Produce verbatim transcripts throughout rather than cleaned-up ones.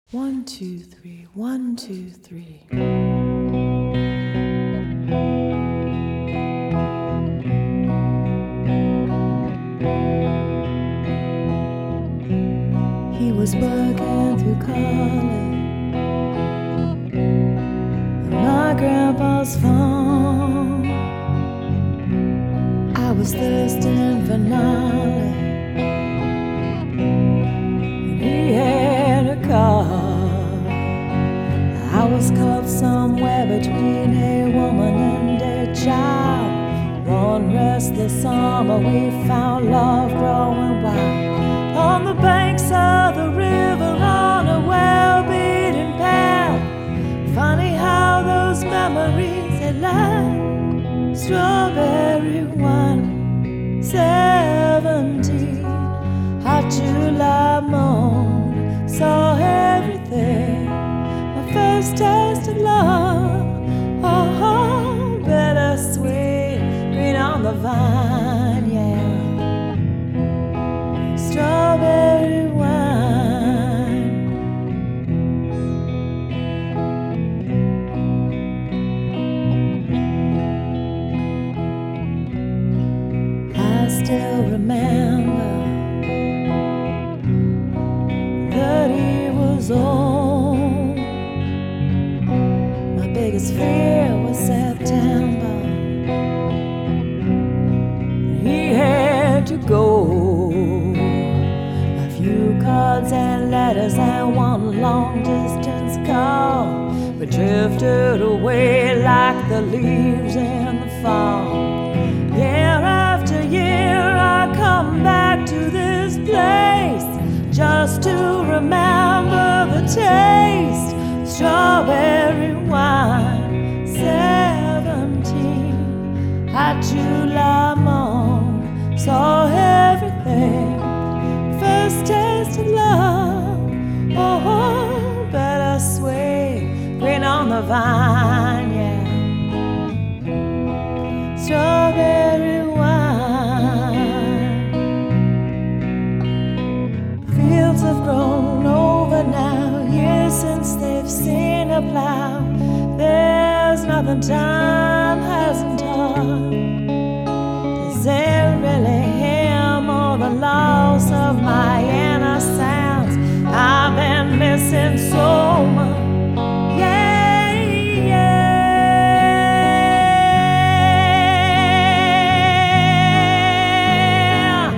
One, two, three, one, two, three. He was working through college on my grandpa's farm. I was thirsting for knowledge when he had a car. I was caught somewhere between a woman and a child. One restless summer we found love growing wild on the banks of the river on a well-beaten path. Funny how those memories they lie. Strawberry wine, seventeen, hot July moon, saw everything. My first taste of love, oh, bittersweet, green on the vine, yeah. Strawberry wine. I still remember that he was old. My biggest fear was September. He had to go. A few cards and letters and one long distance call. We drifted away like the leaves in the fall. Year after year I come back to this place just to remember the taste. Strawberry wine, seventeen, hot July moon, saw everything. First taste of love, oh, bittersweet, green on the vine, yeah. Strawberry wine. Fields have grown over now, years since they've seen a plow. There's nothing time hasn't taught. Is there really him or the loss of my innocence? I've been missing so much. Yeah, yeah.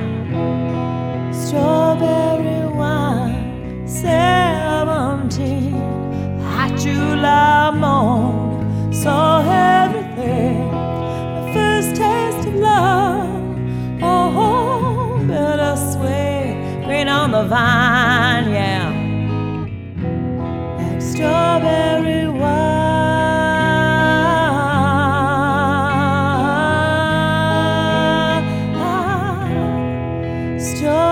Strawberry wine, seventeen, hot July moon, saw everything. My first taste of love, oh, bittersweet, green on the vine, yeah. Like strawberry wine, strawberry